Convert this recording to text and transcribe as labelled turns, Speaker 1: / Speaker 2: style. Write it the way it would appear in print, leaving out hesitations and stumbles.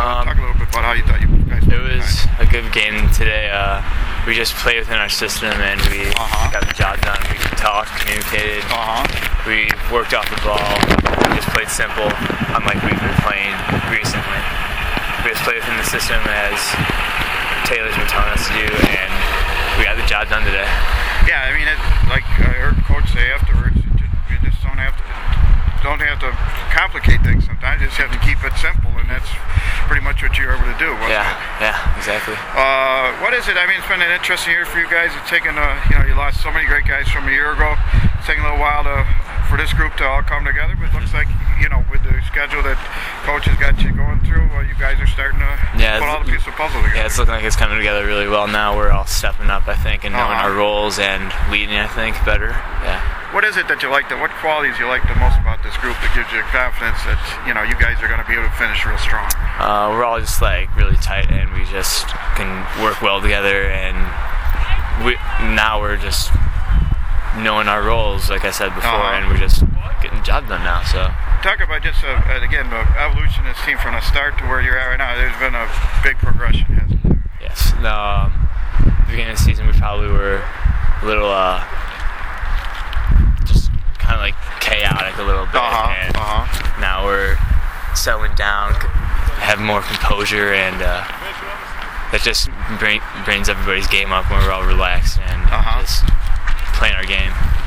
Speaker 1: Talk a little bit about how you thought you guys
Speaker 2: It
Speaker 1: played
Speaker 2: was
Speaker 1: tonight.
Speaker 2: a good game today. We just played within our system and we got the job done. We talked, communicated. We worked off the ball. We just played simple, unlike we've been playing recently. We just played within the system as Taylor's been telling us to do, and we got the job done today.
Speaker 1: Yeah, I mean, like I heard Coach say afterwards, you just don't have to complicate things sometimes. You just have to keep it simple, and that's pretty much what you were able to do, wasn't it?
Speaker 2: Yeah, exactly.
Speaker 1: What is it? I mean, it's been an interesting year for you guys. It's taken, you lost so many great guys from a year ago. It's taken a little while for this group to all come together, but it looks like, with the schedule that Coach has got you going through, you guys are starting to put all the pieces of the puzzle together.
Speaker 2: Yeah, it's looking like it's coming together really well now. We're all stepping up, I think, and knowing our roles and leading, I think, better. Yeah.
Speaker 1: What is it that you like? What qualities you like the most about this group that gives you confidence that you guys are going to be able to finish real strong?
Speaker 2: We're all just really tight, and we just can work well together. And now we're just knowing our roles, like I said before, and we're just getting the job done now. So
Speaker 1: talk about just again the evolution of this team from the start to where you're at right now. There's been a big progression, hasn't there?
Speaker 2: Yes. At the beginning of the season, we probably were a little just kind of like chaotic a little bit, and now we're settling down, have more composure, and that just brings everybody's game up when we're all relaxed and just playing our game.